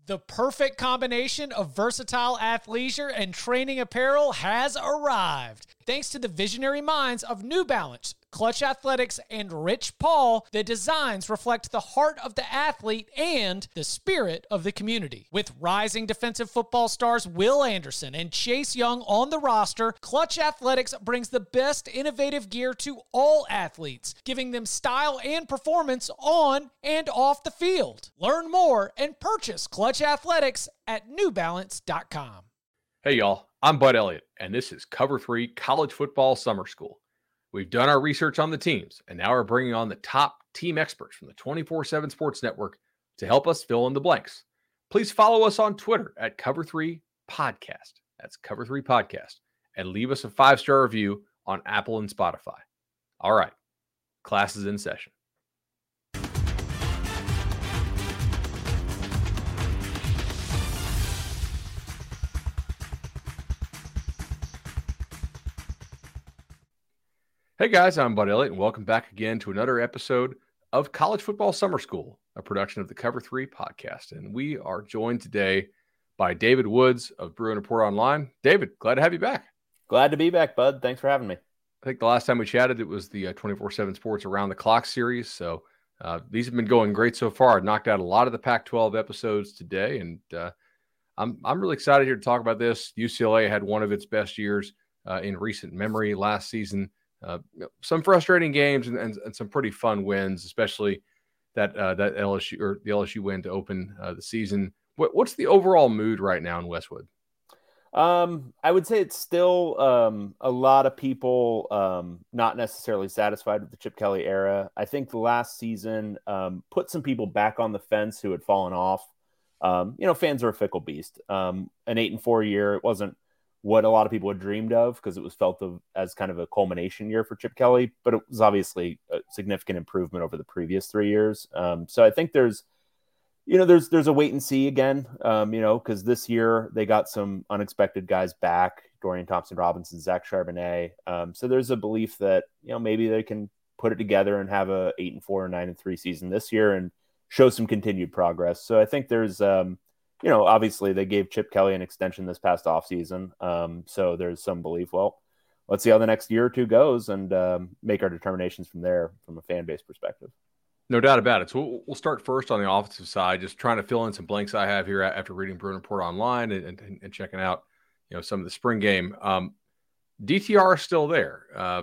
The perfect combination of versatile athleisure and training apparel has arrived. Thanks to the visionary minds of New Balance, Clutch Athletics, and Rich Paul, the designs reflect the heart of the athlete and the spirit of the community. With rising defensive football stars Will Anderson and Chase Young on the roster, Clutch Athletics brings the best innovative gear to all athletes, giving them style and performance on and off the field. Learn more and purchase Clutch Athletics at newbalance.com. Hey y'all, I'm Bud Elliott, and this is Cover 3 College Football Summer School. We've done our research on the teams, and now we're bringing on the top team experts from the 24/7 Sports Network to help us fill in the blanks. Please follow us on Twitter at Cover3Podcast. That's Cover3 Podcast. And leave us a 5-star review on Apple and Spotify. All right, class is in session. Hey guys, I'm Bud Elliott, and welcome back again to another episode of College Football Summer School, a production of the Cover 3 Podcast. And we are joined today by David Woods of Bruin Report Online. David, glad to have you back. Glad to be back, Bud. Thanks for having me. I think the last time we chatted, it was the 24/7 Sports Around the Clock series. So these have been going great so far. I knocked out a lot of the Pac-12 episodes today, and I'm really excited here to talk about this. UCLA had one of its best years in recent memory last season. Some frustrating games and some pretty fun wins, especially that LSU or the LSU win to open the season. What's the overall mood right now in Westwood? I would say it's still a lot of people not necessarily satisfied with the Chip Kelly era. I think the last season put some people back on the fence who had fallen off. Fans are a fickle beast. An 8-4 year, it wasn't what a lot of people had dreamed of because it was felt of as kind of a culmination year for Chip Kelly, but it was obviously a significant improvement over the previous 3 years. So I think there's a wait and see again, because this year they got some unexpected guys back, Dorian Thompson-Robinson, Zach Charbonnet. So there's a belief that, maybe they can put it together and have a 8-4 or 9-3 season this year and show some continued progress. So I think there's, obviously they gave Chip Kelly an extension this past offseason. So there's some belief, well, let's see how the next year or two goes and make our determinations from there from a fan base perspective. No doubt about it. So we'll start first on the offensive side, just trying to fill in some blanks I have here after reading Bruin Report Online and checking out, some of the spring game. DTR is still there.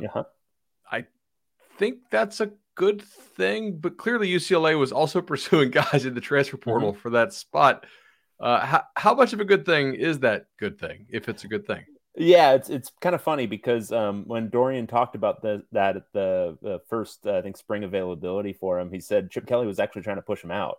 I think that's a good thing, but clearly UCLA was also pursuing guys in the transfer portal for that spot. How much of a good thing is that good thing, if it's a good thing? Yeah, it's kind of funny because when Dorian talked about that at the first, I think, spring availability for him, he said Chip Kelly was actually trying to push him out.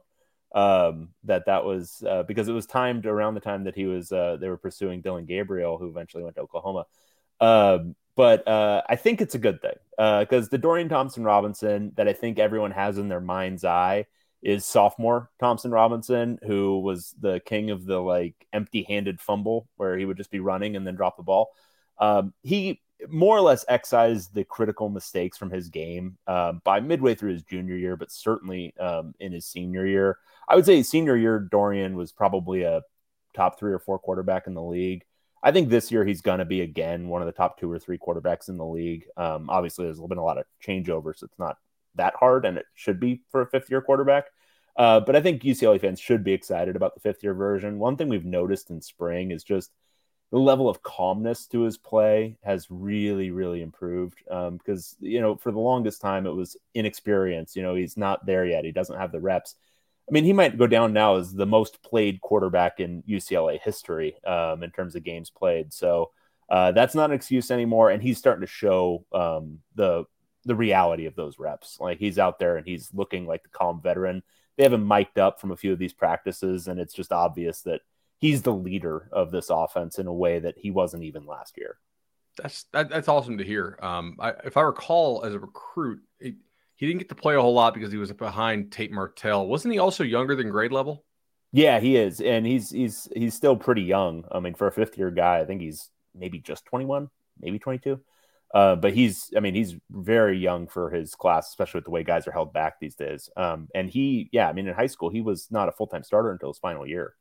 That was because it was timed around the time that he was they were pursuing Dylan Gabriel, who eventually went to Oklahoma. But I think it's a good thing because the Dorian Thompson-Robinson that I think everyone has in their mind's eye is sophomore Thompson-Robinson, who was the king of the empty-handed fumble where he would just be running and then drop the ball. He more or less excised the critical mistakes from his game by midway through his junior year, but certainly in his senior year. I would say his senior year, Dorian was probably a top 3 or 4 quarterback in the league. I think this year he's going to be, again, one of the top 2 or 3 quarterbacks in the league. Obviously, there's been a lot of changeovers, so it's not that hard, and it should be for a 5th-year quarterback. But I think UCLA fans should be excited about the 5th-year version. One thing we've noticed in spring is just the level of calmness to his play has really, really improved because, for the longest time, it was inexperience. He's not there yet. He doesn't have the reps. I mean, he might go down now as the most played quarterback in UCLA history in terms of games played. So that's not an excuse anymore, and he's starting to show the reality of those reps. Like, he's out there and he's looking like the calm veteran. They have him mic'd up from a few of these practices, and it's just obvious that he's the leader of this offense in a way that he wasn't even last year. That's awesome to hear. If I recall, as a recruit, he didn't get to play a whole lot because he was behind Tate Martell. Wasn't he also younger than grade level? Yeah, he is, and he's still pretty young. I mean, for a 5th-year guy, I think he's maybe just 21, maybe 22. But he's very young for his class, especially with the way guys are held back these days. And in high school, he was not a full-time starter until his final year.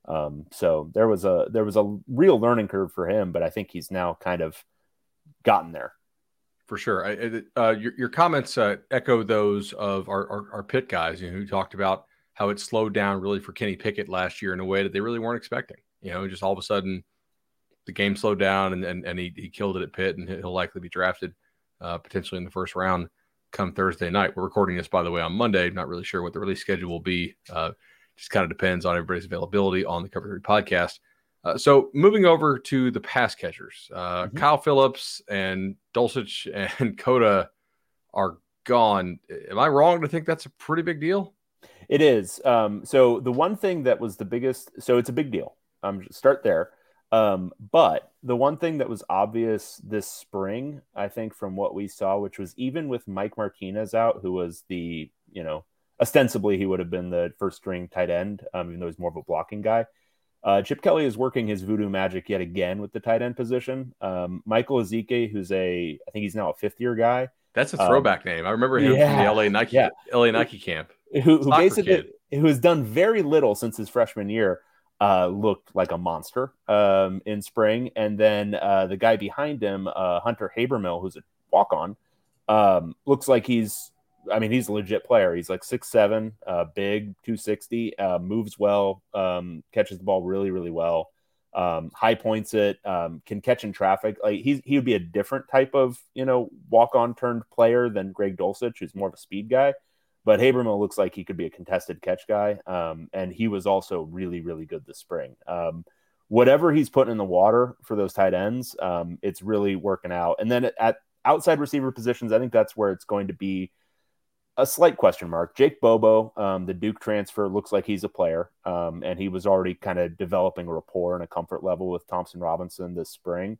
So there was a real learning curve for him, but I think he's now kind of gotten there. For sure. Your comments echo those of our Pitt guys, who talked about how it slowed down really for Kenny Pickett last year in a way that they really weren't expecting. Just all of a sudden the game slowed down and he killed it at Pitt, and he'll likely be drafted potentially in the first round come Thursday night. We're recording this, by the way, on Monday. Not really sure what the release schedule will be. Just kind of depends on everybody's availability on the Cover 3 podcast. So moving over to the pass catchers, Kyle Phillips and Dulcich and Cota are gone. Am I wrong to think that's a pretty big deal? It is. So the one thing that was the biggest, so it's a big deal. Start there. But the one thing that was obvious this spring, I think from what we saw, which was even with Mike Martinez out, who was the, ostensibly he would have been the first string tight end, even though he's more of a blocking guy. Chip Kelly is working his voodoo magic yet again with the tight end position. Michael Ezike, who's I think he's now a 5th-year guy. That's a throwback name. I remember him from the LA Nike camp. Who basically who has done very little since his freshman year. Looked like a monster in spring. And then the guy behind him, Hunter Habermill, who's a walk-on, looks like he's a legit player. He's like 6'7", big, 260, moves well, catches the ball really, really well, high points it, can catch in traffic. Like he would be a different type of, walk-on turned player than Greg Dulcich, who's more of a speed guy. But Habermill looks like he could be a contested catch guy, and he was also really, really good this spring. Whatever he's putting in the water for those tight ends, it's really working out. And then at outside receiver positions, I think that's where it's going to be a slight question mark. Jake Bobo, the Duke transfer, looks like he's a player, and he was already kind of developing a rapport and a comfort level with Thompson Robinson this spring.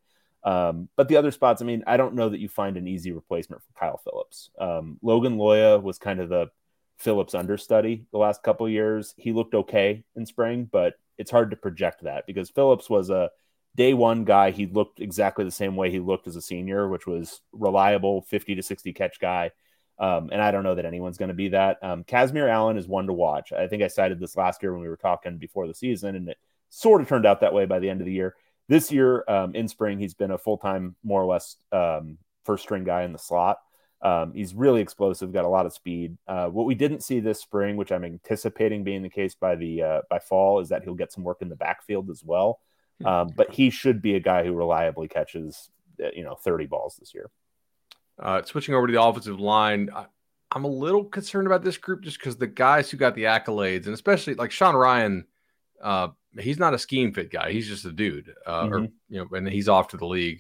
But the other spots, I don't know that you find an easy replacement for Kyle Phillips. Logan Loya was kind of the Phillips understudy the last couple of years. He looked okay in spring, but it's hard to project that because Phillips was a day one guy. He looked exactly the same way he looked as a senior, which was reliable 50 to 60 catch guy. And I don't know that anyone's going to be that. Kazmir Allen is one to watch. I think I cited this last year when we were talking before the season, and it sort of turned out that way by the end of the year. This year, in spring, he's been a full-time, more or less, first-string guy in the slot. He's really explosive, got a lot of speed. What we didn't see this spring, which I'm anticipating being the case by fall, is that he'll get some work in the backfield as well. But he should be a guy who reliably catches, 30 balls this year. Switching over to the offensive line, I'm a little concerned about this group just because the guys who got the accolades, and especially like Sean Ryan, he's not a scheme fit guy. He's just a dude, and he's off to the league.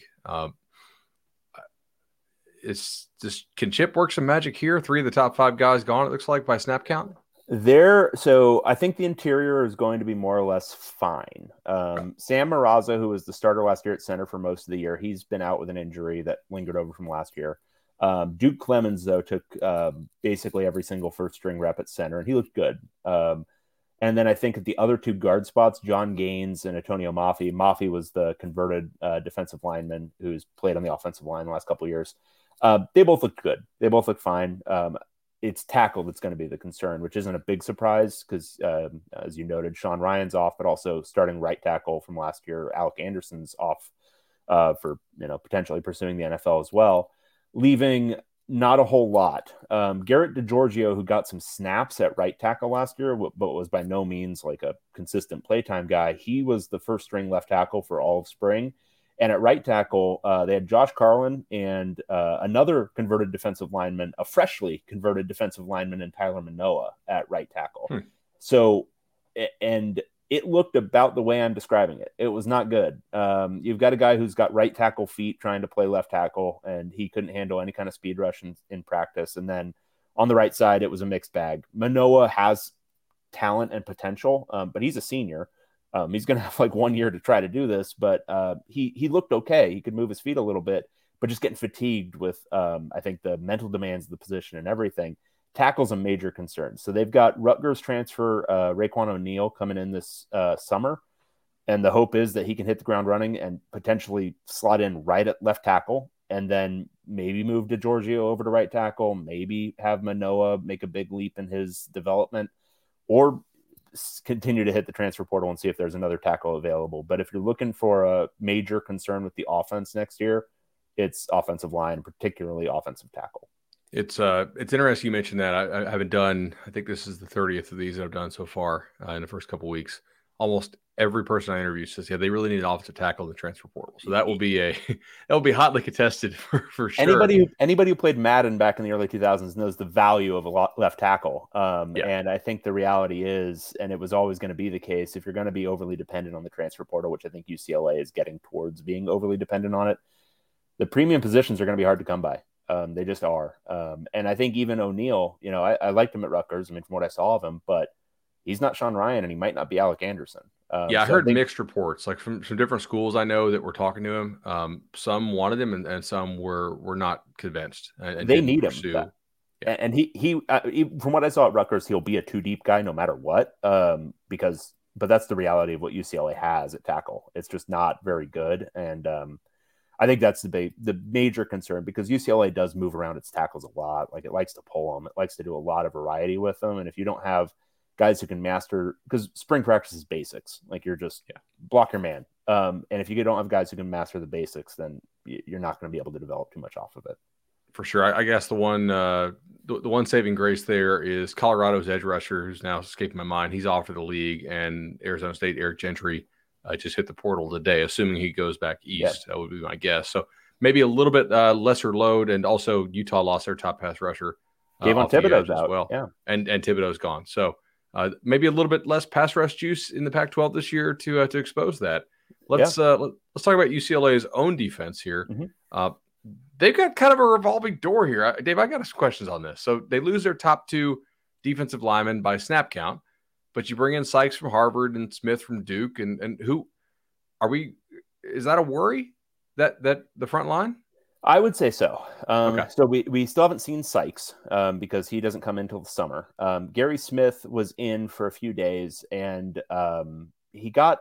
Can Chip work some magic here? 3 of the top 5 guys gone, it looks like, by snap count. So I think the interior is going to be more or less fine. Sam Maraza, who was the starter last year at center for most of the year, he's been out with an injury that lingered over from last year. Duke Clemens, though, took basically every single first string rep at center, and he looked good. And then I think at the other 2 guard spots, John Gaines and Antonio Maffei. Maffei was the converted defensive lineman who's played on the offensive line the last couple of years. They both looked good. They both look fine. It's tackle that's going to be the concern, which isn't a big surprise because, as you noted, Sean Ryan's off, but also starting right tackle from last year, Alec Anderson's off for potentially pursuing the NFL as well, leaving not a whole lot. Garrett DiGiorgio, who got some snaps at right tackle last year, but was by no means like a consistent playtime guy. He was the first string left tackle for all of spring. And at right tackle, they had Josh Carlin and another converted defensive lineman, a freshly converted defensive lineman, and Tyler Manoa at right tackle. So, and it looked about the way I'm describing it. It was not good. You've got a guy who's got right tackle feet trying to play left tackle, and he couldn't handle any kind of speed rush in practice. And then on the right side, it was a mixed bag. Manoa has talent and potential, but he's a senior. He's going to have like 1 year to try to do this, but he looked okay. He could move his feet a little bit, but just getting fatigued with, I think, the mental demands of the position and everything. Tackle's a major concern. So they've got Rutgers transfer Raekwon O'Neal coming in this summer, and the hope is that he can hit the ground running and potentially slot in right at left tackle, and then maybe move DiGiorgio over to right tackle, maybe have Manoa make a big leap in his development, or continue to hit the transfer portal and see if there's another tackle available. But if you're looking for a major concern with the offense next year, it's offensive line, particularly offensive tackle. It's interesting you mentioned that. I haven't done, I think this is the 30th of these that I've done so far in the first couple of weeks. Almost every person I interview says, yeah, they really need an offensive tackle in the transfer portal. So that will be hotly contested for sure. Anybody who played Madden back in the early 2000s knows the value of a left tackle. And I think the reality is, and it was always going to be the case, if you're going to be overly dependent on the transfer portal, which I think UCLA is getting towards being overly dependent on it, the premium positions are going to be hard to come by. They just are. And I think even O'Neal, I liked him at Rutgers. I mean, from what I saw of him, but he's not Sean Ryan, and he might not be Alec Anderson. I heard mixed reports, like from some different schools I know that were talking to him. Some wanted him, and some were not convinced. And they need him. Yeah. And he from what I saw at Rutgers, he'll be a 2-deep guy no matter what. But that's the reality of what UCLA has at tackle. It's just not very good, and I think that's the major concern, because UCLA does move around its tackles a lot. Like, it likes to pull them. It likes to do a lot of variety with them. And if you don't have guys who can master, because spring practice is basics, like you're just block your man. And if you don't have guys who can master the basics, then you're not going to be able to develop too much off of it. For sure. I guess the one saving grace there is Colorado's edge rusher, who's now escaping my mind. He's off for the league, and Arizona State Eric Gentry just hit the portal today, assuming he goes back east. That would be my guess. So maybe a little bit lesser load, and also Utah lost their top pass rusher. Kayvon Thibodeau's out. Well. And Thibodeau's gone. So maybe a little bit less pass rush juice in the Pac-12 this year to expose that. Let's talk about UCLA's own defense here. Mm-hmm. They've got kind of a revolving door here. Dave, I got some questions on this. So they lose their top 2 defensive linemen by snap count, but you bring in Sykes from Harvard and Smith from Duke, and who are we? Is that a worry that the front line? I would say so. So we still haven't seen Sykes because he doesn't come in until the summer. Gary Smith was in for a few days, and he got.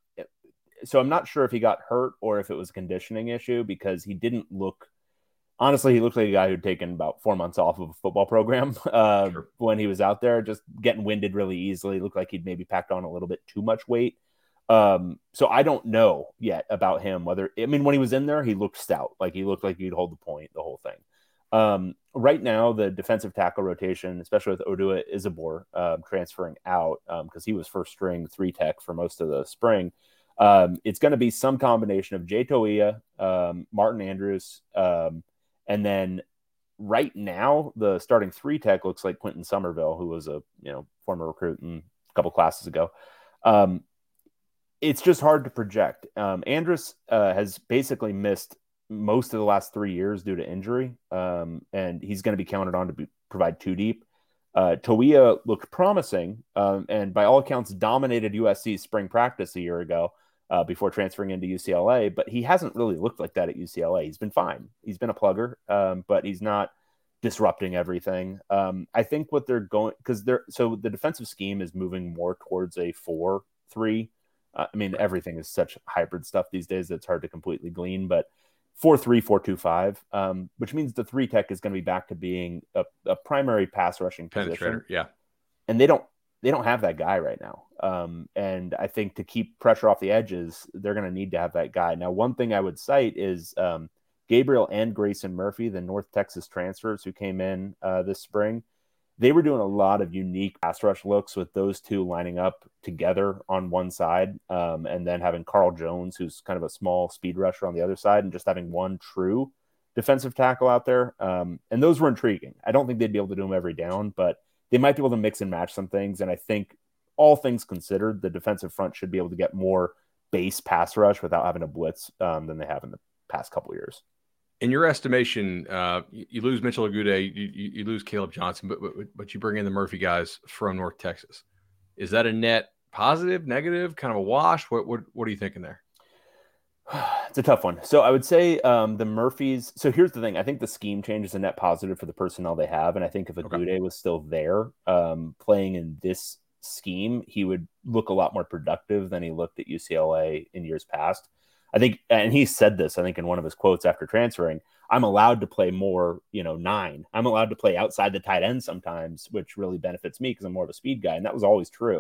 So I'm not sure if he got hurt or if it was a conditioning issue, because he didn't look. Honestly, he looked like a guy who'd taken about 4 months off of a football program when he was out there, just getting winded really easily. Looked like he'd maybe packed on a little bit too much weight. So I don't know yet about him. When he was in there, he looked stout. Like, he looked like he'd hold the point, the whole thing. Right now, the defensive tackle rotation, especially with Odua Isabor transferring out, because he was first string 3-tech for most of the spring. It's going to be some combination of Jay Toia, Martin Andrews, and then right now the starting 3-tech looks like Quentin Somerville, who was a former recruit a couple classes ago. It's just hard to project. Andrus has basically missed most of the last 3 years due to injury, and he's going to be counted on to provide 2-deep. Toia looked promising, and by all accounts dominated USC's spring practice a year ago before transferring into UCLA, but he hasn't really looked like that at UCLA. He's been fine. He's been a plugger, but he's not disrupting everything. I think what they're going, so the defensive scheme is moving more towards a 4-3. Everything is such hybrid stuff these days that it's hard to completely glean, but 4-3, 4-2-5, which means the 3-tech is going to be back to being a primary pass rushing position. Yeah. And they don't have that guy right now. And I think to keep pressure off the edges, they're going to need to have that guy. Now, one thing I would cite is Gabriel and Grayson Murphy, the North Texas transfers who came in this spring. They were doing a lot of unique pass rush looks with those two lining up together on one side, and then having Carl Jones, who's kind of a small speed rusher, on the other side, and just having one true defensive tackle out there. And those were intriguing. I don't think they'd be able to do them every down, but they might be able to mix and match some things. And I think, all things considered, the defensive front should be able to get more base pass rush without having to blitz than they have in the past couple of years. In your estimation, you lose Mitchell Agude, you lose Caleb Johnson, but you bring in the Murphy guys from North Texas. Is that a net positive, negative, kind of a wash? What are you thinking there? It's a tough one. So I would say the Murphys. So here's the thing. I think the scheme change is a net positive for the personnel they have. And I think if Agude was still there playing in this scheme, he would look a lot more productive than he looked at UCLA in years past. I think, and he said this, I think, in one of his quotes after transferring, I'm allowed to play more, 9. I'm allowed to play outside the tight end sometimes, which really benefits me because I'm more of a speed guy. And that was always true.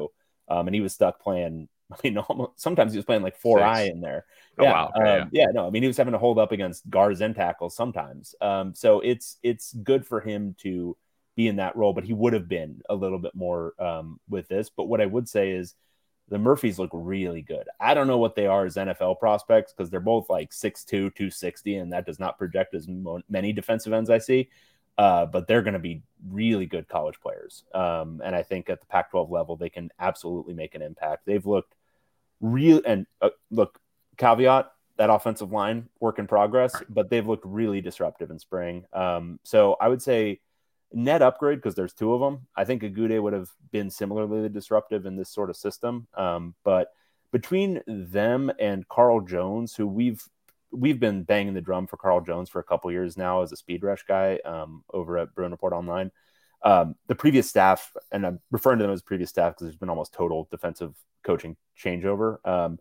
And he was stuck playing. I mean, sometimes he was playing like 4i in there. Oh, yeah. wow. Okay, No, I mean, he was having to hold up against guards and tackles sometimes. So it's good for him to be in that role, but he would have been a little bit more with this. But what I would say is the Murphys look really good. I don't know what they are as NFL prospects because they're both like 6'2", 260, and that does not project as many defensive ends I see. But they're going to be really good college players. And I think at the Pac-12 level, they can absolutely make an impact. They've looked real, and look, caveat, that offensive line, work in progress, but they've looked really disruptive in spring. So I would say net upgrade because there's two of them. I think Agude would have been similarly disruptive in this sort of system. But between them and Carl Jones, who we've been banging the drum for Carl Jones for a couple years now as a speed rush guy over at Bruin Report Online. The previous staff, and I'm referring to them as previous staff because there's been almost total defensive coaching changeover.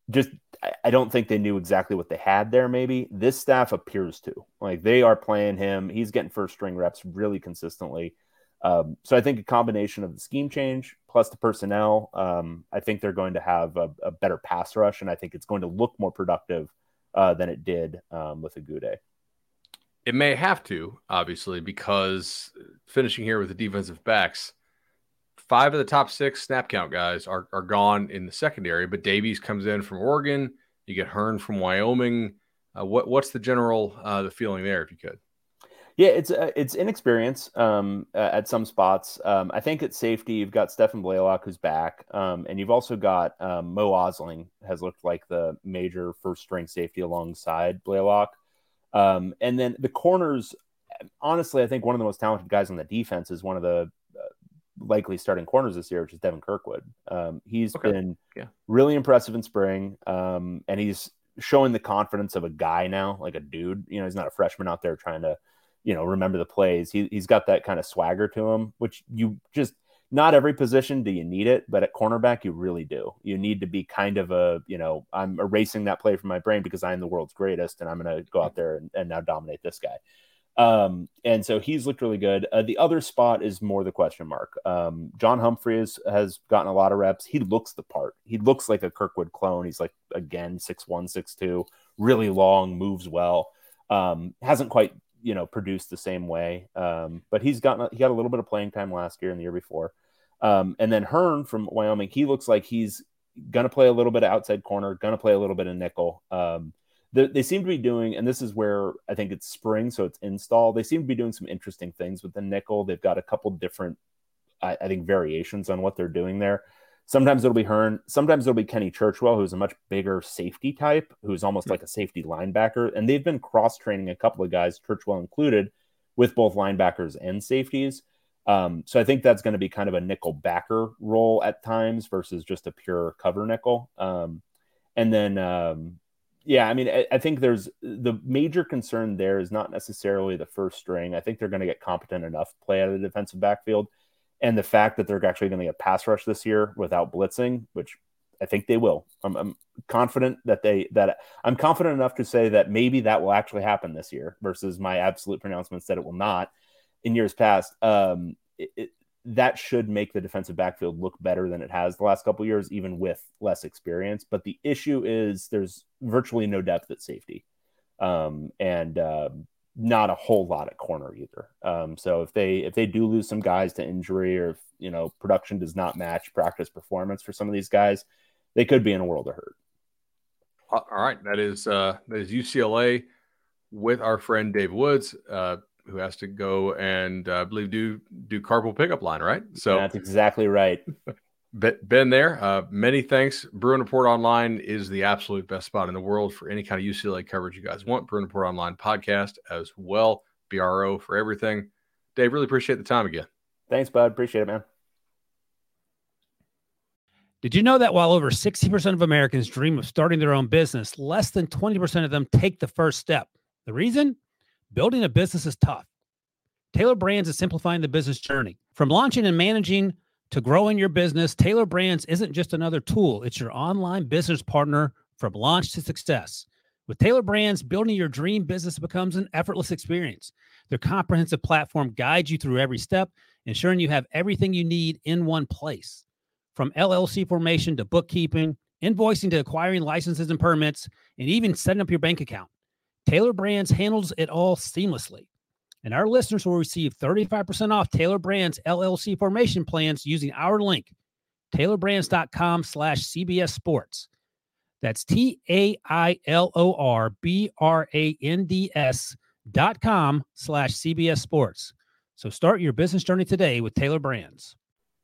I don't think they knew exactly what they had there. Maybe this staff appears to, like, they are playing him. He's getting first string reps really consistently. So I think a combination of the scheme change plus the personnel, I think they're going to have a better pass rush, and I think it's going to look more productive than it did with Agude. It may have to, obviously, because finishing here with the defensive backs, 5 of the top 6 snap count guys are gone in the secondary, but Davies comes in from Oregon. You get Hearn from Wyoming. What's the general the feeling there, if you could? Yeah, it's inexperience at some spots. I think at safety, you've got Stephen Blaylock, who's back, and you've also got Mo Osling has looked like the major first-string safety alongside Blaylock. And then the corners, honestly, I think one of the most talented guys on the defense is one of the likely starting corners this year, which is Devin Kirkwood. He's been really impressive in spring, and he's showing the confidence of a guy now, like a dude. You know, he's not a freshman out there trying to, remember the plays. He's got that kind of swagger to him, which you just, not every position do you need it, but at cornerback, you really do. You need to be kind of I'm erasing that play from my brain because I'm the world's greatest and I'm going to go out there and now dominate this guy. And so he's looked really good. The other spot is more the question mark. John Humphreys has gotten a lot of reps. He looks the part. He looks like a Kirkwood clone. He's like, again, 6'1", 6'2", really long, moves well. Hasn't quite, produced the same way. But he got a little bit of playing time last year and the year before. And then Hearn from Wyoming, he looks like he's going to play a little bit of outside corner, going to play a little bit of nickel. They seem to be doing, and this is where I think it's spring, so it's install. They seem to be doing some interesting things with the nickel. They've got a couple different, I think, variations on what they're doing there. Sometimes it'll be Hearn. Sometimes it'll be Kenny Churchwell, who's a much bigger safety type, who's almost like a safety linebacker. And they've been cross-training a couple of guys, Churchwell included, with both linebackers and safeties. So I think that's going to be kind of a nickel backer role at times versus just a pure cover nickel. And then, I think there's the major concern there is not necessarily the first string. I think they're going to get competent enough play out of the defensive backfield. And the fact that they're actually going to get pass rush this year without blitzing, which I think they will. I'm confident that I'm confident enough to say that maybe that will actually happen this year versus my absolute pronouncements that it will not in years past. That should make the defensive backfield look better than it has the last couple of years, even with less experience. But the issue is there's virtually no depth at safety, and not a whole lot at corner either. So if they do lose some guys to injury, or if production does not match practice performance for some of these guys, they could be in a world of hurt. All right, that is UCLA with our friend Dave Woods, who has to go and I believe do carpool pickup line, right? So that's exactly right. Been there. Many thanks. Bruin Report Online is the absolute best spot in the world for any kind of UCLA coverage you guys want. Bruin Report Online podcast as well. BRO for everything. Dave, really appreciate the time again. Thanks, bud. Appreciate it, man. Did you know that while over 60% of Americans dream of starting their own business, less than 20% of them take the first step? The reason? Building a business is tough. Taylor Brands is simplifying the business journey. From launching and managing to growing your business, Taylor Brands isn't just another tool. It's your online business partner from launch to success. With Taylor Brands, building your dream business becomes an effortless experience. Their comprehensive platform guides you through every step, ensuring you have everything you need in one place. From LLC formation to bookkeeping, invoicing to acquiring licenses and permits, and even setting up your bank account, Taylor Brands handles it all seamlessly. And our listeners will receive 35% off Taylor Brands LLC formation plans using our link, taylorbrands.com/CBS Sports. That's TAILORBRANDS.com/CBS Sports. So start your business journey today with Taylor Brands.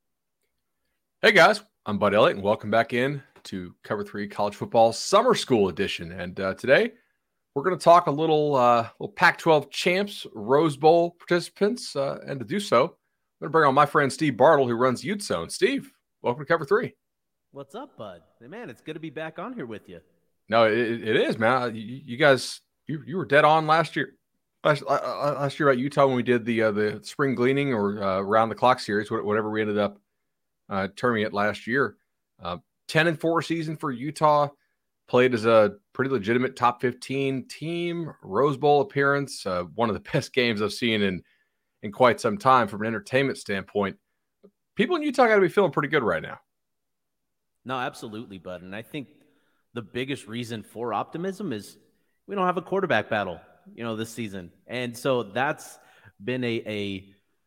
Hey guys, I'm Bud Elliott, and welcome back in to Cover 3 College Football Summer School Edition. And today we're going to talk a little Pac-12 champs, Rose Bowl participants, and to do so, I'm going to bring on my friend Steve Bartle, who runs Ute Zone. Steve, welcome to Cover 3. What's up, Bud? Hey, man, it's good to be back on here with you. No, it is, man. You guys, you were dead on last year. Last year at Utah when we did the spring gleaning or around the clock series, whatever we ended up terming it last year. 10-4 season for Utah, played as a pretty legitimate top 15 team, Rose Bowl appearance, one of the best games I've seen in quite some time from an entertainment standpoint. People in Utah got to be feeling pretty good right now. No, absolutely, Bud. And I think the biggest reason for optimism is we don't have a quarterback battle, this season. And so that's been a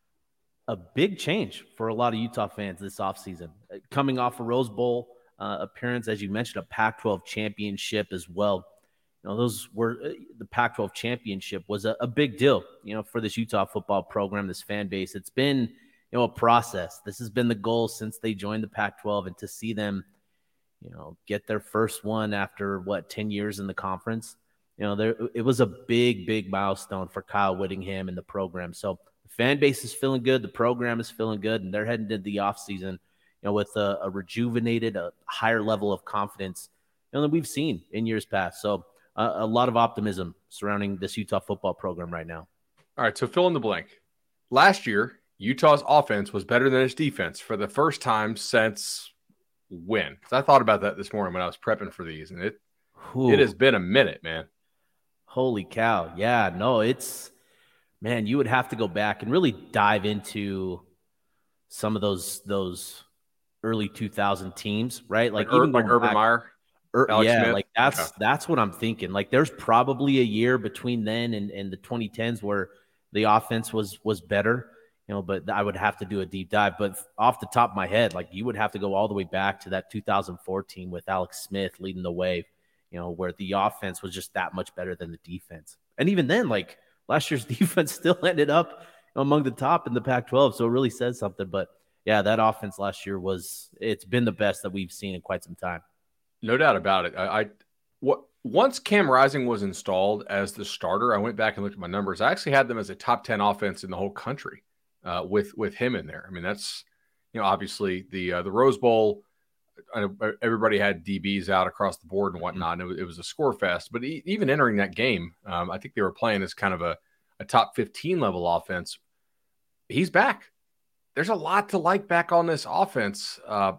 big change for a lot of Utah fans this offseason. Coming off a Rose Bowl appearance, as you mentioned, a Pac-12 championship as well. Those were the Pac-12 championship was a big deal, for this Utah football program, this fan base. It's been, a process. This has been the goal since they joined the Pac-12, and to see them, get their first one after 10 years in the conference, it was a big milestone for Kyle Whittingham and the program. So the fan base is feeling good. The program is feeling good, and they're heading into the offseason, with a rejuvenated, a higher level of confidence, than we've seen in years past. So a lot of optimism surrounding this Utah football program right now. All right, so fill in the blank. Last year, Utah's offense was better than its defense for the first time since when? Because I thought about that this morning when I was prepping for these, and it has been a minute, man. Holy cow. Yeah, no, man, you would have to go back and really dive into some of those early 2000 teams, right? Like even Urban Meyer. Yeah, Smith. That's what I'm thinking. Like there's probably a year between then and the 2010s where the offense was better, but I would have to do a deep dive. But off the top of my head, like you would have to go all the way back to that 2014 with Alex Smith leading the way, where the offense was just that much better than the defense. And even then, like last year's defense still ended up among the top in the Pac-12. So it really says something. But yeah, that offense last year it's been the best that we've seen in quite some time. No doubt about it. Once Cam Rising was installed as the starter, I went back and looked at my numbers. I actually had them as a top 10 offense in the whole country with him in there. I mean, that's, obviously the Rose Bowl, everybody had DBs out across the board and whatnot. And it was a score fest. But even entering that game, I think they were playing as kind of a top 15 level offense. He's back. There's a lot to like back on this offense.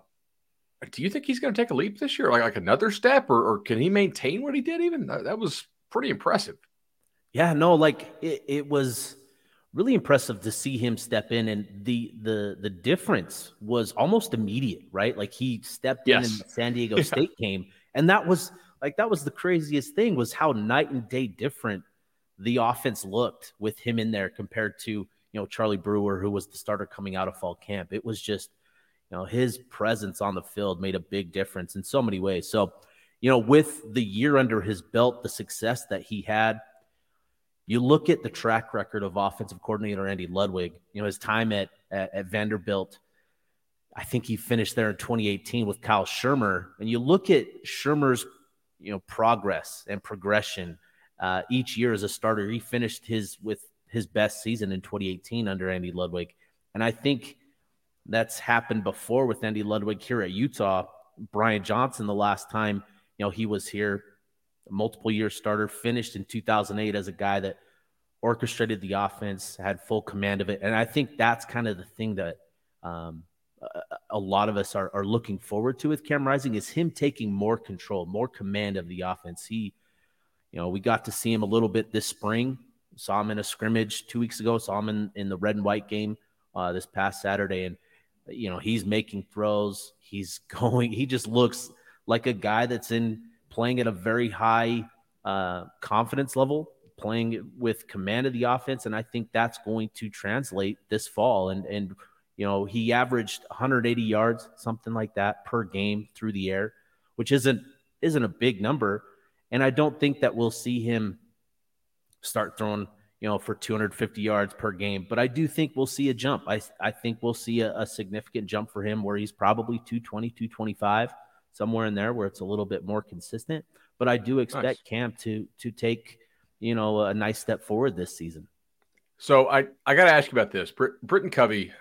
Do you think he's going to take a leap this year, like another step, or can he maintain what he did even? That was pretty impressive. Yeah, no, like it was really impressive to see him step in, and the difference was almost immediate, right? Like he stepped in the San Diego State game, and that was the craziest thing was how night and day different the offense looked with him in there compared to, Charlie Brewer, who was the starter coming out of fall camp. It was just, his presence on the field made a big difference in so many ways. So, with the year under his belt, the success that he had, you look at the track record of offensive coordinator Andy Ludwig, his time at Vanderbilt. I think he finished there in 2018 with Kyle Shurmur. And you look at Shurmur's, progress and progression each year as a starter. He finished with his best season in 2018 under Andy Ludwig. And I think that's happened before with Andy Ludwig here at Utah. Brian Johnson, the last time, he was here, a multiple-year starter, finished in 2008 as a guy that orchestrated the offense, had full command of it. And I think that's kind of the thing that a lot of us are looking forward to with Cam Rising is him taking more control, more command of the offense. We got to see him a little bit this spring. Saw him in a scrimmage 2 weeks ago. Saw him in the red and white game this past Saturday. And He's making throws. He just looks like a guy that's playing at a very high confidence level, playing with command of the offense. And I think that's going to translate this fall. And he averaged 180 yards, something like that per game through the air, which isn't a big number. And I don't think that we'll see him start throwing, for 250 yards per game. But I do think we'll see a jump. I think we'll see a significant jump for him where he's probably 220, 225, somewhere in there where it's a little bit more consistent. But I do expect Cam to take, a nice step forward this season. So I got to ask you about this. Britton Covey,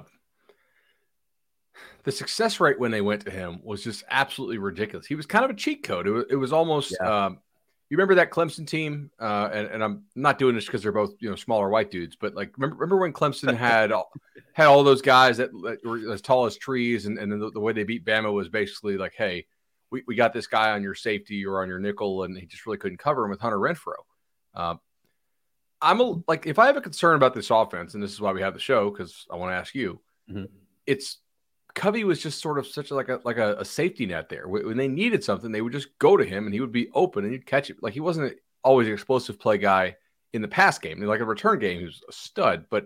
the success rate when they went to him was just absolutely ridiculous. He was kind of a cheat code. It was almost you remember that Clemson team? And I'm not doing this because they're both smaller white dudes, but like remember when Clemson had all those guys that were as tall as trees, and the way they beat Bama was basically like, hey, we got this guy on your safety or on your nickel, and he just really couldn't cover him with Hunter Renfrow. If I have a concern about this offense, and this is why we have the show, because I want to ask you, it's Covey was just sort of such a safety net there. When they needed something, they would just go to him and he would be open and he'd catch it. Like, he wasn't always an explosive play guy in the pass game. Like a return game, he was a stud. But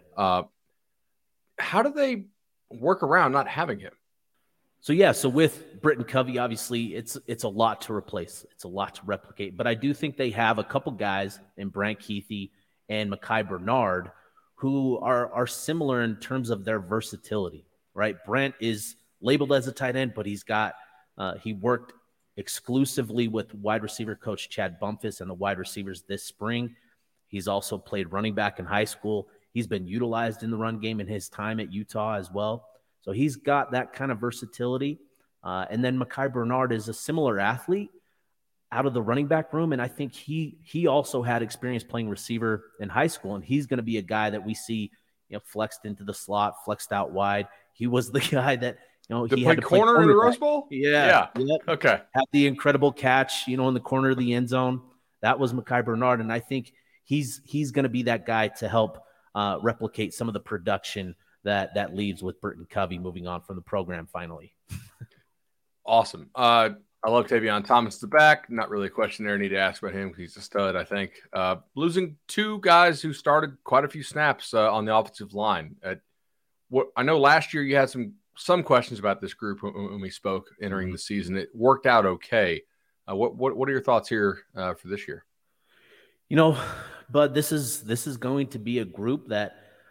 how do they work around not having him? So with Britton Covey, obviously it's a lot to replace. It's a lot to replicate. But I do think they have a couple guys in Brant Kuithe and Mekhi Bernard who are similar in terms of their versatility. Right, Brent is labeled as a tight end, but he worked exclusively with wide receiver coach Chad Bumphis and the wide receivers this spring. He's also played running back in high school. He's been utilized in the run game in his time at Utah as well. So he's got that kind of versatility. And then Mekhi Bernard is a similar athlete out of the running back room, and I think he also had experience playing receiver in high school, and he's going to be a guy that we see flexed into the slot, flexed out wide. He was the guy that, he had to play corner in the Rose Bowl. Yeah. Okay. Had the incredible catch, in the corner of the end zone. That was Mekhi Bernard. And I think he's going to be that guy to help replicate some of the production that leaves with Britton Covey moving on from the program finally. Awesome. I love Tavion Thomas the back. Not really a question there I need to ask about him because he's a stud, I think. Losing two guys who started quite a few snaps on the offensive line. I know last year you had some questions about this group when we spoke entering the season. It worked out okay. What are your thoughts here for this year? But this is going to be a group that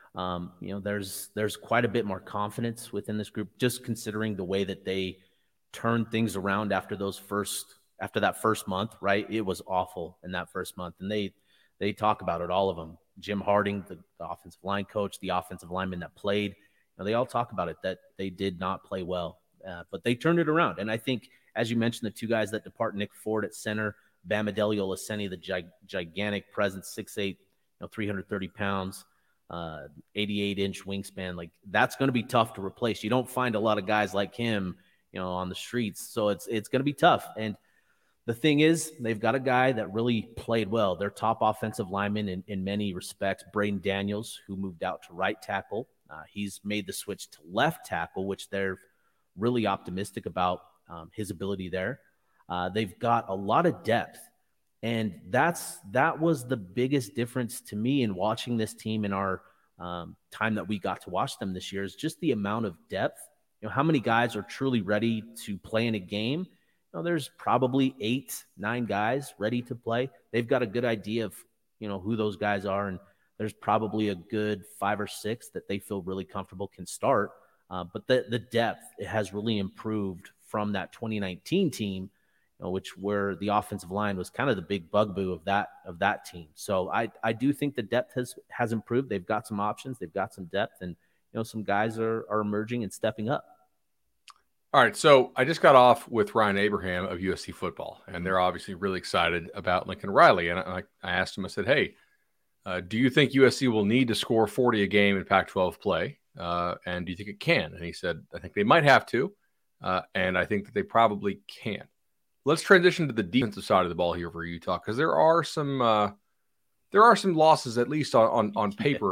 there's quite a bit more confidence within this group, just considering the way that they turned things around after that first month. Right, it was awful in that first month, and they talk about it, all of them. Jim Harding, the offensive line coach, the offensive lineman that played. They all talk about it, that they did not play well, but they turned it around. And I think, as you mentioned, the two guys that depart, Nick Ford at center, Bam Adelio Laseni, the gigantic presence, 6'8", 330 pounds, 88-inch wingspan. Like, that's going to be tough to replace. You don't find a lot of guys like him, on the streets. So it's going to be tough. And the thing is, they've got a guy that really played well. Their top offensive lineman in many respects, Braden Daniels, who moved out to right tackle. He's made the switch to left tackle, which they're really optimistic about his ability there. They've got a lot of depth, and that was the biggest difference to me in watching this team in our time that we got to watch them this year, is just the amount of depth. How many guys are truly ready to play in a game? There's probably 8-9 guys ready to play. They've got a good idea of who those guys are, and there's probably a good 5 or 6 that they feel really comfortable can start. But the depth, it has really improved from that 2019 team, where the offensive line was kind of the big bugaboo of that team. So I do think the depth has improved. They've got some options, they've got some depth, and some guys are emerging and stepping up. All right, so I just got off with Ryan Abraham of USC Football, and they're obviously really excited about Lincoln Riley. And I asked him, I said, hey, do you think USC will need to score 40 a game in Pac-12 play? And do you think it can? And he said, I think they might have to, and I think that they probably can. Let's transition to the defensive side of the ball here for Utah, because there are some losses, at least on paper,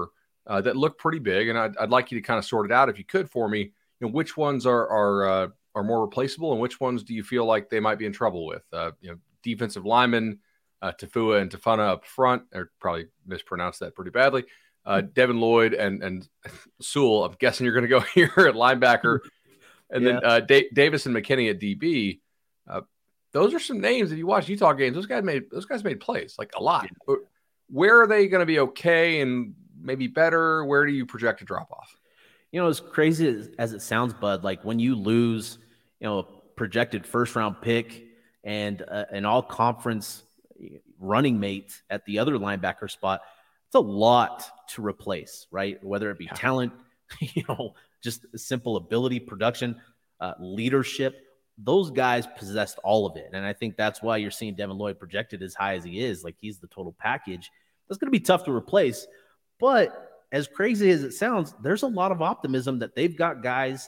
that look pretty big, and I'd like you to kind of sort it out if you could for me. You know, which ones are more replaceable, and which ones do you feel like they might be in trouble with? Defensive linemen, Tafua and Tafuna up front, or probably mispronounced that pretty badly. Devin Lloyd and Sewell. I'm guessing you're going to go here at linebacker, and then Davis and McKinney at DB. Those are some names. If you watch Utah games, those guys made plays, like a lot. Yeah. Where are they going to be okay and maybe better? Where do you project a drop off? As crazy as it sounds, Bud, like when you lose, a projected first round pick and an all conference running mate at the other linebacker spot, it's a lot to replace, right? Whether it be talent, just simple ability, production, leadership. Those guys possessed all of it. And I think that's why you're seeing Devin Lloyd projected as high as he is. Like, he's the total package. That's going to be tough to replace. But as crazy as it sounds, there's a lot of optimism that they've got guys,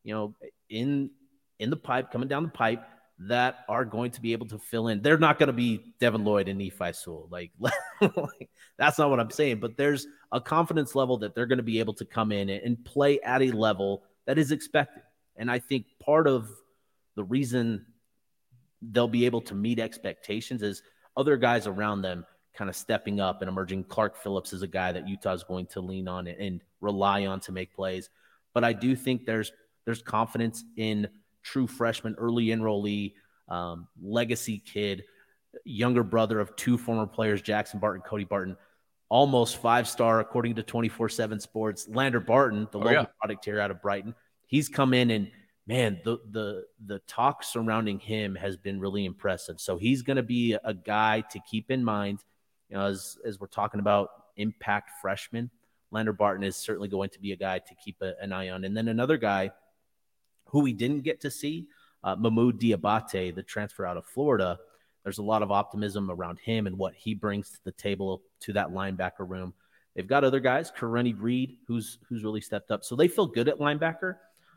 in the pipe, coming down the pipe, that are going to be able to fill in. They're not going to be Devin Lloyd and Nephi Sewell. Like, that's not what I'm saying. But there's a confidence level that they're going to be able to come in and play at a level that is expected. And I think part of the reason they'll be able to meet expectations is other guys around them kind of stepping up and emerging. Clark Phillips is a guy that Utah is going to lean on and rely on to make plays. But I do think there's confidence in true freshman, early enrollee, legacy kid, younger brother of two former players, Jackson Barton, Cody Barton, almost 5-star according to 24/7 Sports. Lander Barton, the local product here out of Brighton, he's come in and, man, the talk surrounding him has been really impressive. So he's going to be a guy to keep in mind, as we're talking about impact freshmen. Lander Barton is certainly going to be a guy to keep an eye on. And then another guy who we didn't get to see, Mahmoud Diabate, the transfer out of Florida. There's a lot of optimism around him and what he brings to the table, to that linebacker room. They've got other guys, Kareni Reed, who's really stepped up. So they feel good at linebacker.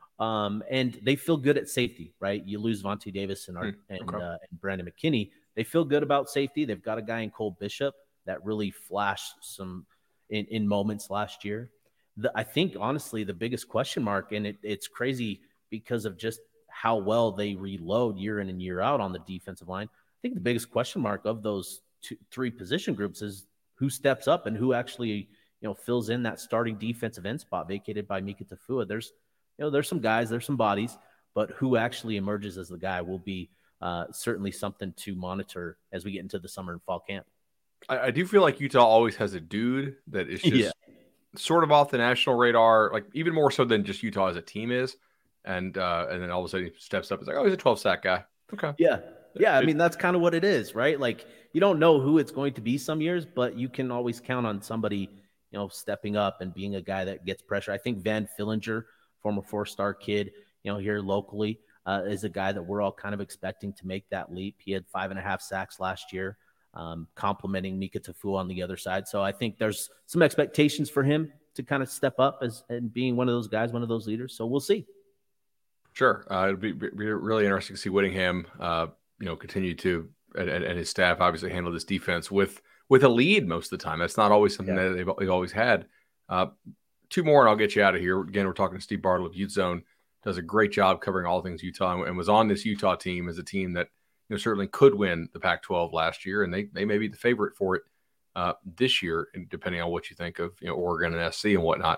And they feel good at safety, right? You lose Vontae Davis and Brandon McKinney. They feel good about safety. They've got a guy in Cole Bishop that really flashed some in moments last year. I think, honestly, the biggest question mark, and it's crazy because of just how well they reload year in and year out on the defensive line. I think the biggest question mark of those three position groups is who steps up and who actually, fills in that starting defensive end spot vacated by Mika Tafua. There's some guys, there's some bodies, but who actually emerges as the guy will be certainly something to monitor as we get into the summer and fall camp. I do feel like Utah always has a dude that is just sort of off the national radar, like even more so than just Utah as a team is. And then all of a sudden he steps up. It's like, oh, he's a 12-sack guy. Okay. Yeah. I mean, that's kind of what it is, right? Like, you don't know who it's going to be some years, but you can always count on somebody, stepping up and being a guy that gets pressure. I think Van Fillinger, former 4-star kid, here locally, is a guy that we're all kind of expecting to make that leap. He had 5.5 sacks last year, complimenting Mika Tafua on the other side. So I think there's some expectations for him to kind of step up and being one of those guys, one of those leaders. So we'll see. Sure. It'll be really interesting to see Whittingham, continue to, and his staff obviously handle this defense with a lead most of the time. That's not always something that they've always had. Two more and I'll get you out of here. Again, we're talking to Steve Bartle of Ute Zone. Does a great job covering all things Utah and was on this Utah team as a team that certainly could win the Pac-12 last year, and they may be the favorite for it this year, depending on what you think of Oregon and SC and whatnot.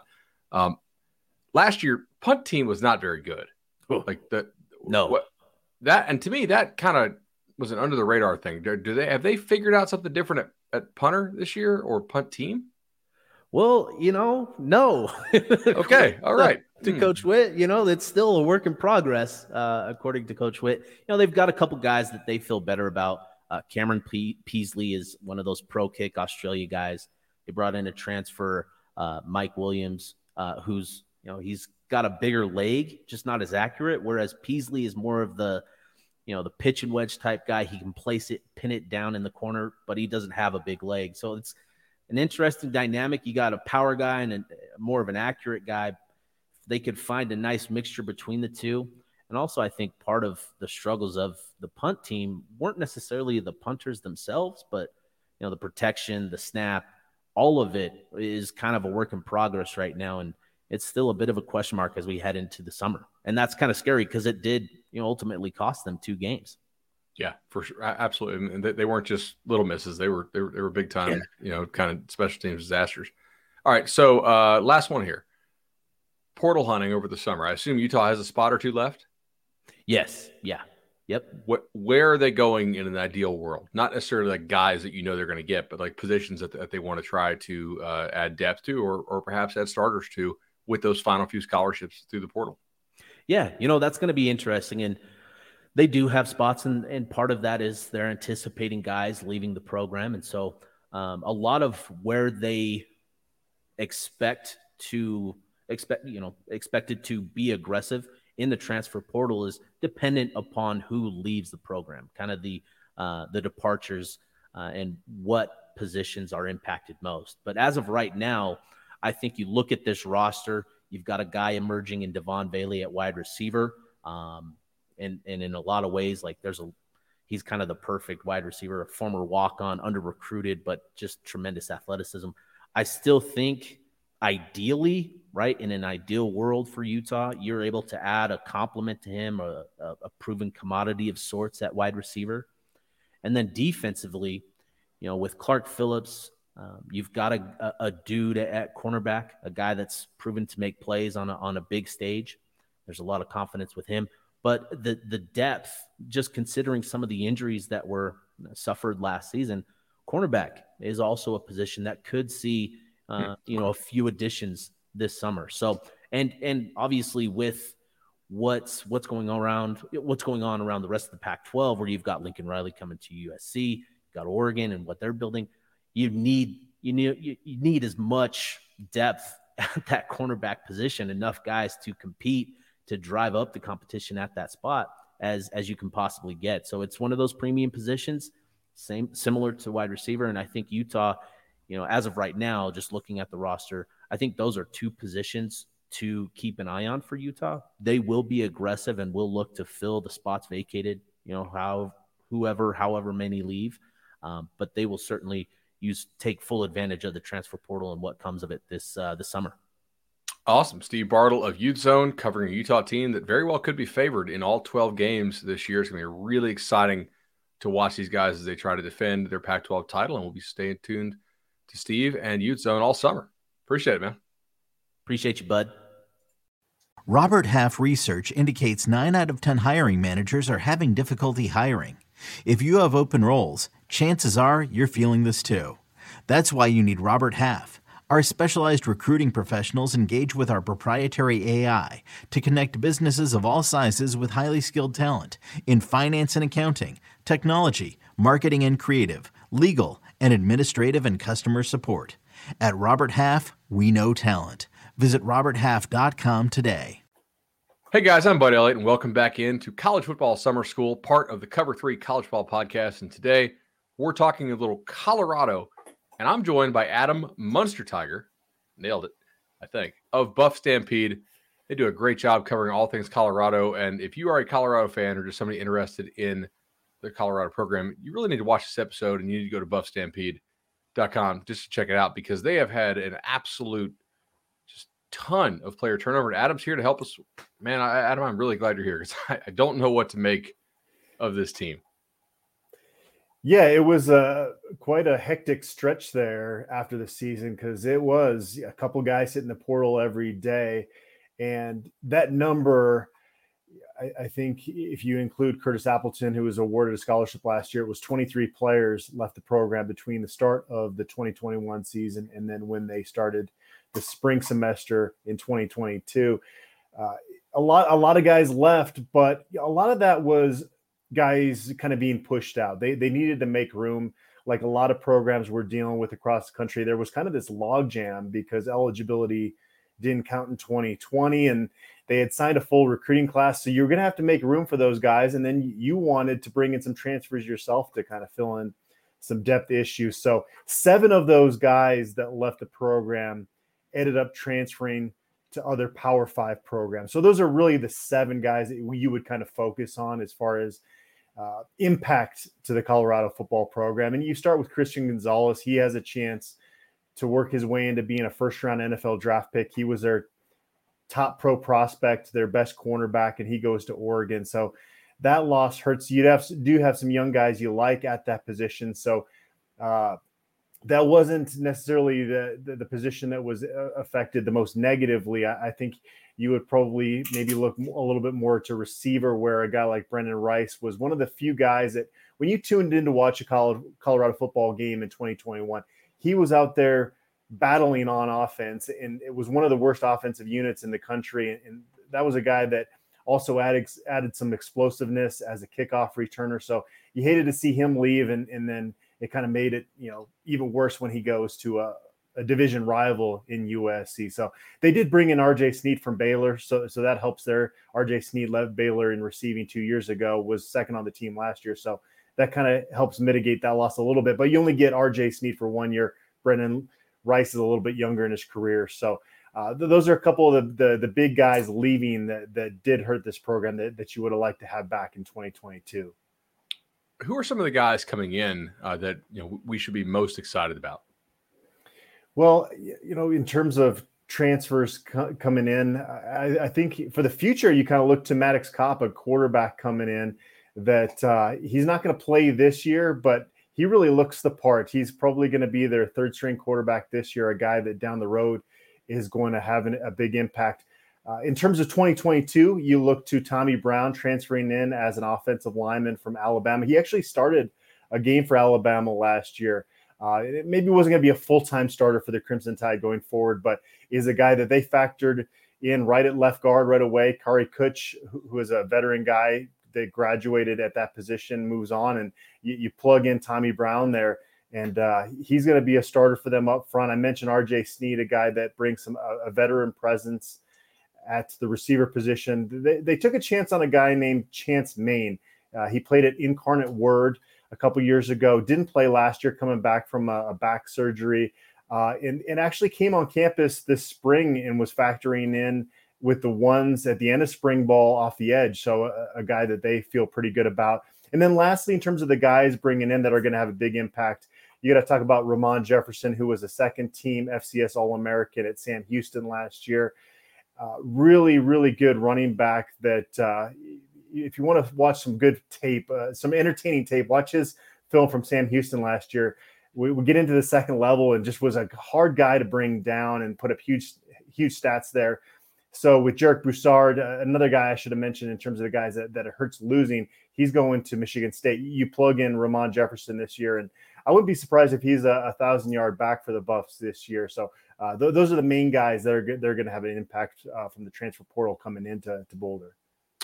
Last year, punt team was not very good. Like that, no. And to me, that kind of was an under the radar thing. Have they figured out something different at punter this year or punt team? Well, no. Okay, all right. To Coach Witt, it's still a work in progress, according to Coach Witt. They've got a couple guys that they feel better about. Cameron Peasley is one of those pro kick Australia guys. They brought in a transfer, Mike Williams, who's, he's got a bigger leg, just not as accurate, whereas Peasley is more of the pitch and wedge type guy. He can place it, pin it down in the corner, but he doesn't have a big leg. So it's an interesting dynamic. You got a power guy and more of an accurate guy. They could find a nice mixture between the two. And also, I think part of the struggles of the punt team weren't necessarily the punters themselves, but the protection, the snap, all of it is kind of a work in progress right now. And it's still a bit of a question mark as we head into the summer. And that's kind of scary because it did, ultimately cost them 2 games. Yeah, for sure. Absolutely. And they weren't just little misses. They were big time, kind of special teams disasters. All right. So last one here. Portal hunting over the summer. I assume Utah has a spot or 2 left. Yes. Yeah. Yep. Where are they going in an ideal world? Not necessarily like guys that they're going to get, but like positions that they want to try to add depth to, or perhaps add starters to with those final few scholarships through the portal. Yeah, that's going to be interesting. And they do have spots, and part of that is they're anticipating guys leaving the program. And so a lot of where they expected to be aggressive in the transfer portal is dependent upon who leaves the program, kind of the departures and what positions are impacted most. But as of right now, I think you look at this roster, you've got a guy emerging in Devon Bailey at wide receiver. And in a lot of ways, like he's kind of the perfect wide receiver, a former walk-on, under-recruited, but just tremendous athleticism. I still think ideally, right, in an ideal world for Utah, you're able to add a complement to him, a proven commodity of sorts at wide receiver. And then defensively, with Clark Phillips, you've got a dude at cornerback, a guy that's proven to make plays on a big stage. There's a lot of confidence with him. But the depth, just considering some of the injuries that were suffered last season, cornerback is also a position that could see a few additions this summer. So, and obviously with what's going on around the rest of the Pac-12, where you've got Lincoln Riley coming to USC, you've got Oregon and what they're building, you need as much depth at that cornerback position, enough guys to compete, to drive up the competition at that spot as you can possibly get. So it's one of those premium positions, similar to wide receiver. And I think Utah, as of right now, just looking at the roster, I think those are 2 positions to keep an eye on for Utah. They will be aggressive and will look to fill the spots vacated, however many leave. But they will certainly take full advantage of the transfer portal and what comes of it this summer. Awesome. Steve Bartle of Ute Zone, covering a Utah team that very well could be favored in all 12 games this year. It's going to be really exciting to watch these guys as they try to defend their Pac-12 title, and we'll be staying tuned to Steve and Ute Zone all summer. Appreciate it, man. Appreciate you, bud. Robert Half research indicates 9 out of 10 hiring managers are having difficulty hiring. If you have open roles, chances are you're feeling this too. That's why you need Robert Half. Our specialized recruiting professionals engage with our proprietary AI to connect businesses of all sizes with highly skilled talent in finance and accounting, technology, marketing and creative, legal, and administrative and customer support. At Robert Half, we know talent. Visit roberthalf.com today. Hey guys, I'm Bud Elliott, and welcome back into College Football Summer School, part of the Cover 3 College Football Podcast. And today we're talking a little Colorado, and I'm joined by Adam Munster-Tiger, nailed it, I think, of Buff Stampede. They do a great job covering all things Colorado. And if you are a Colorado fan or just somebody interested in the Colorado program, you really need to watch this episode, and you need to go to buffstampede.com just to check it out, because they have had an absolute just ton of player turnover. And Adam's here to help us. Man, Adam, I'm really glad you're here, because I don't know what to make of this team. Yeah, it was quite a hectic stretch there after the season, because it was a couple guys hitting the portal every day. And that number, I think if you include Curtis Appleton, who was awarded a scholarship last year, it was 23 players left the program between the start of the 2021 season and then when they started the spring semester in 2022. A lot of guys left, but a lot of that was guys kind of being pushed out. They needed to make room, like a lot of programs were dealing with across the country. There was kind of this logjam because eligibility didn't count in 2020, and they had signed a full recruiting class. So you're going to have to make room for those guys. And then you wanted to bring in some transfers yourself to kind of fill in some depth issues. So 7 of those guys that left the program ended up transferring to other Power 5 programs. So those are really the 7 guys that you would kind of focus on as far as impact to the Colorado football program. And you start with Christian Gonzalez. He has a chance to work his way into being a first-round NFL draft pick. He was their top pro prospect, their best cornerback, and he goes to Oregon. So that loss hurts. You do have some young guys you like at that position. So that wasn't necessarily the position that was affected the most negatively. I think you would probably maybe look a little bit more to receiver, where a guy like Brendan Rice was one of the few guys that when you tuned in to watch a Colorado football game in 2021, he was out there battling on offense, and it was one of the worst offensive units in the country. And that was a guy that also added some explosiveness as a kickoff returner. So you hated to see him leave, and then it kind of made it, even worse when he goes to a division rival in USC. So they did bring in RJ Sneed from Baylor. So that helps there. RJ Sneed led Baylor in receiving 2 years ago, was second on the team last year. So that kind of helps mitigate that loss a little bit, but you only get RJ Sneed for 1 year. Brendan Rice is a little bit younger in his career. So those are a couple of the big guys leaving that did hurt this program that you would have liked to have back in 2022. Who are some of the guys coming in that we should be most excited about? Well, in terms of transfers coming in, I think for the future, you kind of look to Maddox Kopp, a quarterback coming in, that he's not going to play this year, but he really looks the part. He's probably going to be their third string quarterback this year, a guy that down the road is going to have a big impact. In terms of 2022, you look to Tommy Brown transferring in as an offensive lineman from Alabama. He actually started a game for Alabama last year. It maybe wasn't going to be a full-time starter for the Crimson Tide going forward, but is a guy that they factored in right at left guard right away. Kari Kutch, who is a veteran guy that graduated at that position, moves on, and you plug in Tommy Brown there, and he's going to be a starter for them up front. I mentioned RJ Sneed, a guy that brings a veteran presence at the receiver position. They took a chance on a guy named Chance Main. He played at Incarnate Word a couple years ago, didn't play last year, coming back from a back surgery, and actually came on campus this spring and was factoring in with the ones at the end of spring ball off the edge. So a guy that they feel pretty good about. And then lastly, in terms of the guys bringing in that are going to have a big impact, you got to talk about Ramon Jefferson, who was a second team FCS All-American at Sam Houston last year. Really, really good running back that if you want to watch some good tape, some entertaining tape, watch his film from Sam Houston last year. We get into the second level and just was a hard guy to bring down and put up huge stats there. So with Jarek Broussard, another guy I should have mentioned in terms of the guys that it hurts losing, he's going to Michigan State. You plug in Ramon Jefferson this year, and I wouldn't be surprised if he's a 1,000-yard back for the Buffs this year. So those are the main guys that they're going to have an impact from the transfer portal coming into Boulder.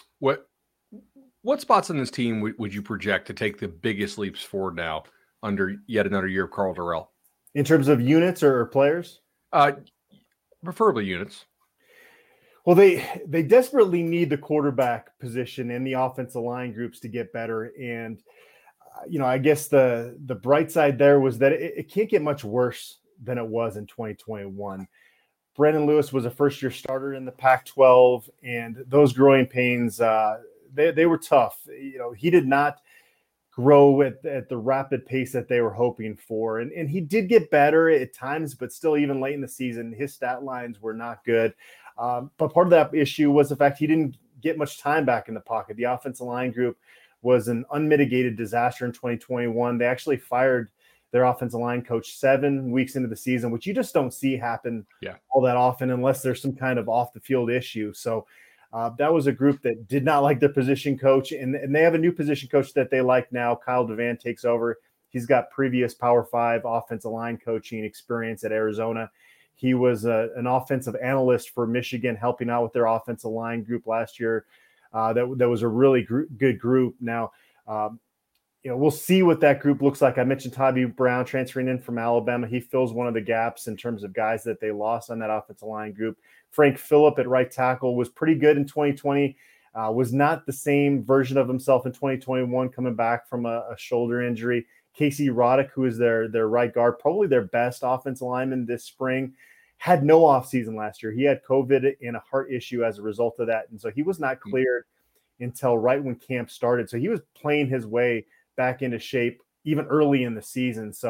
What spots on this team would you project to take the biggest leaps forward now under yet another year of Karl Dorrell? In terms of units or players? Preferably units. Well, they desperately need the quarterback position and the offensive line groups to get better. And, I guess the bright side there was that it can't get much worse than it was in 2021. Brandon Lewis was a first-year starter in the Pac-12, and those growing pains, they were tough. He did not grow at the rapid pace that they were hoping for. And he did get better at times, but still, even late in the season, his stat lines were not good. But part of that issue was the fact he didn't get much time back in the pocket. The offensive line group was an unmitigated disaster in 2021. They actually fired their offensive line coach 7 weeks into the season, which you just don't see happen all that often unless there's some kind of off-the-field issue. So that was a group that did not like their position coach, and they have a new position coach that they like now. Kyle Devan takes over. He's got previous Power 5 offensive line coaching experience at Arizona. He was an offensive analyst for Michigan, helping out with their offensive line group last year. That was a really good group. Now, we'll see what that group looks like. I mentioned Tommy Brown transferring in from Alabama. He fills one of the gaps in terms of guys that they lost on that offensive line group. Frank Phillip at right tackle was pretty good in 2020. Was not the same version of himself in 2021, coming back from a shoulder injury. Casey Roddick, who is their right guard, probably their best offensive lineman this spring, had no offseason last year. He had COVID and a heart issue as a result of that. And so he was not cleared until right when camp started. So he was playing his way back into shape even early in the season. So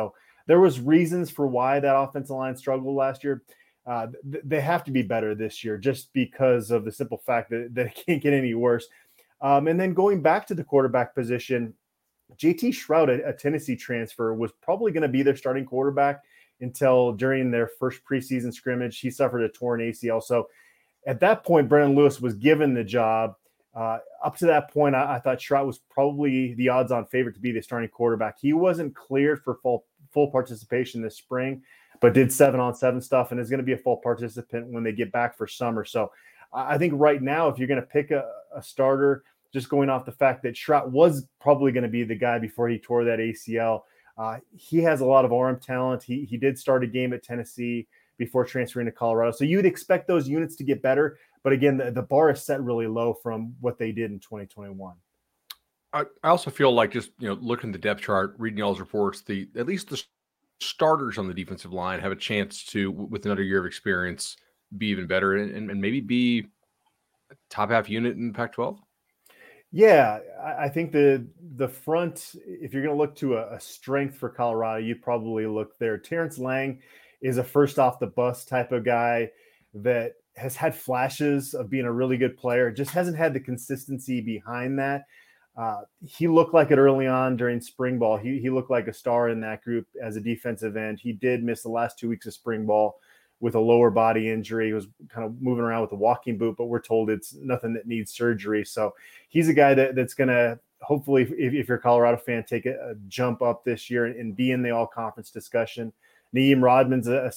there was reasons for why that offensive line struggled last year. They have to be better this year just because of the simple fact that it can't get any worse. And then going back to the quarterback position, JT Shroud, a Tennessee transfer, was probably going to be their starting quarterback until during their first preseason scrimmage. He suffered a torn ACL. So at that point, Brendan Lewis was given the job. Up to that point, I thought Shroud was probably the odds-on favorite to be the starting quarterback. He wasn't cleared for full participation this spring, but did 7-on-7 stuff and is going to be a full participant when they get back for summer. So I think right now, if you're going to pick a starter, just going off the fact that Shroud was probably going to be the guy before he tore that ACL, he has a lot of arm talent. He did start a game at Tennessee before transferring to Colorado. So you'd expect those units to get better. But again, the bar is set really low from what they did in 2021. I also feel like just, looking at the depth chart, reading y'all's reports, at least the starters on the defensive line have a chance to, with another year of experience, be even better and maybe be a top half unit in Pac-12. Yeah, I think the front, if you're going to look to a strength for Colorado, you'd probably look there. Terrence Lang is a first off the bus type of guy that has had flashes of being a really good player, just hasn't had the consistency behind that. He looked like it early on during spring ball. He looked like a star in that group as a defensive end. He did miss the last 2 weeks of spring ball with a lower body injury. He was kind of moving around with a walking boot, but we're told it's nothing that needs surgery. So he's a guy that's going to hopefully, if you're a Colorado fan, take a jump up this year and be in the all-conference discussion. Naeem Rodman's a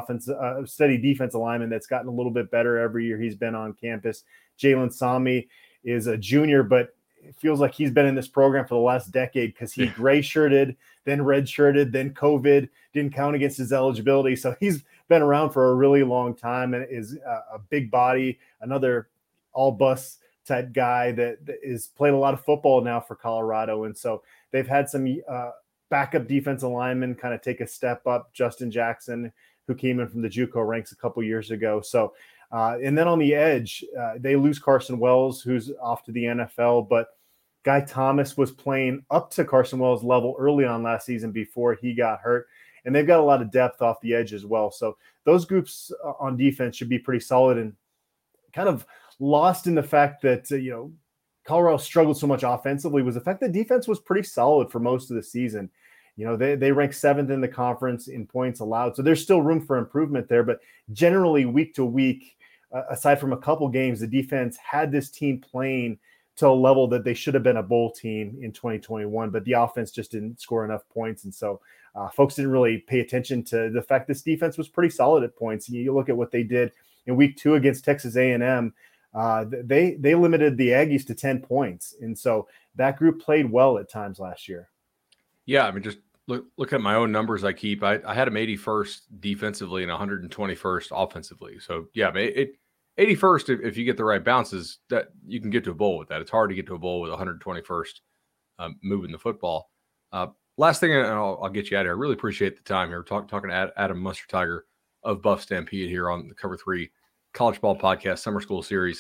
steady defensive lineman that's gotten a little bit better every year he's been on campus. Jalen Sami is a junior, but it feels like he's been in this program for the last decade because he gray-shirted, then red-shirted, then COVID, didn't count against his eligibility. So he's been around for a really long time and is a big body, another all-bus type guy that is played a lot of football now for Colorado. And so they've had some backup defensive linemen kind of take a step up. Justin Jackson, who came in from the JUCO ranks a couple years ago. So, and then on the edge, they lose Carson Wells, who's off to the NFL, but Guy Thomas was playing up to Carson Wells' level early on last season before he got hurt. And they've got a lot of depth off the edge as well. So those groups on defense should be pretty solid, and kind of lost in the fact that, Colorado struggled so much offensively was the fact that defense was pretty solid for most of the season. They ranked 7th in the conference in points allowed. So there's still room for improvement there. But generally, week to week, aside from a couple games, the defense had this team playing to a level that they should have been a bowl team in 2021. But the offense just didn't score enough points. And so folks didn't really pay attention to the fact this defense was pretty solid at points. You look at what they did in week 2 against Texas A&M. They limited the Aggies to 10 points. And so that group played well at times last year. Yeah, I mean, just look at my own numbers I keep. I had them 81st defensively and 121st offensively. So, yeah, 81st, if you get the right bounces, that you can get to a bowl with that. It's hard to get to a bowl with 121st moving the football. Last thing, and I'll get you out of here. I really appreciate the time here. Talking to Adam Munster-Tiger of Buff Stampede here on the Cover 3 College Ball Podcast Summer School Series.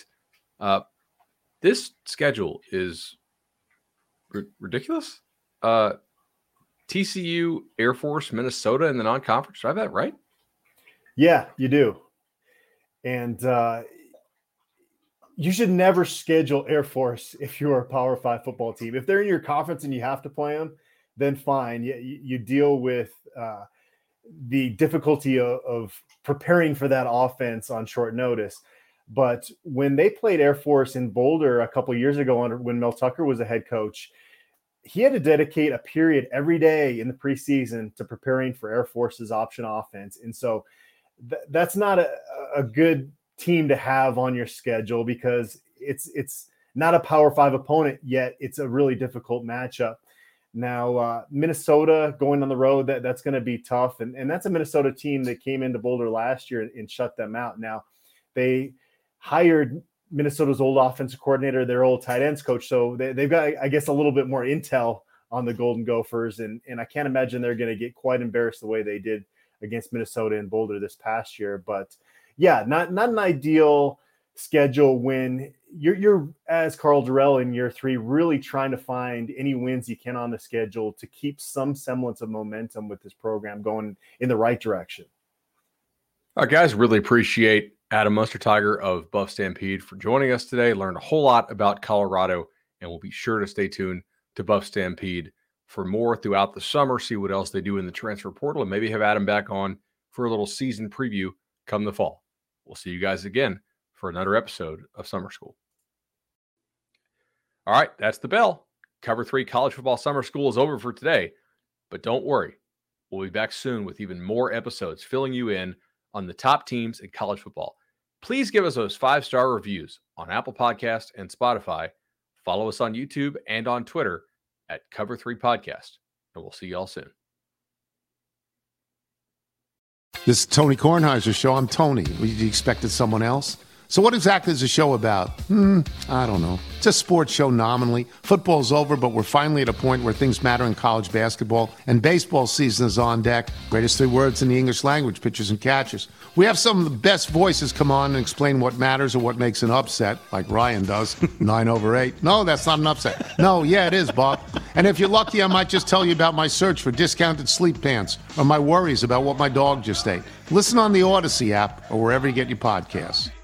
This schedule is ridiculous. TCU, Air Force, Minnesota in the non-conference. Do I have that right? Yeah, you do. And you should never schedule Air Force if you're a Power 5 football team. If they're in your conference and you have to play them, then fine. You deal with the difficulty of preparing for that offense on short notice. But when they played Air Force in Boulder a couple of years ago, when Mel Tucker was a head coach, he had to dedicate a period every day in the preseason to preparing for Air Force's option offense. And so that's not a good team to have on your schedule, because it's not a Power 5 opponent, yet it's a really difficult matchup. Now, Minnesota going on the road, that's going to be tough. And that's a Minnesota team that came into Boulder last year and shut them out. Now, they hired Minnesota's old offensive coordinator, their old tight ends coach. So they've got, I guess, a little bit more intel on the Golden Gophers. And I can't imagine they're going to get quite embarrassed the way they did against Minnesota in Boulder this past year. But, yeah, not an ideal schedule when you're as Karl Dorrell in year 3, really trying to find any wins you can on the schedule to keep some semblance of momentum with this program going in the right direction. All right, guys, really appreciate Adam Munsterteiger of Buff Stampede for joining us today. Learned a whole lot about Colorado, and we'll be sure to stay tuned to Buff Stampede for more throughout the summer, see what else they do in the transfer portal, and maybe have Adam back on for a little season preview come the fall. We'll see you guys again for another episode of Summer School. All right, that's the bell. Cover 3 College Football Summer School is over for today, but don't worry. We'll be back soon with even more episodes filling you in on the top teams in college football. Please give us those 5-star reviews on Apple Podcasts and Spotify. Follow us on YouTube and on Twitter at Cover 3 Podcast, and we'll see you all soon. This is Tony Kornheiser's show. I'm Tony. You expected someone else? So what exactly is the show about? I don't know. It's a sports show nominally. Football's over, but we're finally at a point where things matter in college basketball, and baseball season is on deck. Greatest 3 words in the English language, pitchers and catchers. We have some of the best voices come on and explain what matters or what makes an upset, like Ryan does. 9/8. No, that's not an upset. No, yeah, it is, Bob. And if you're lucky, I might just tell you about my search for discounted sleep pants or my worries about what my dog just ate. Listen on the Odyssey app or wherever you get your podcasts.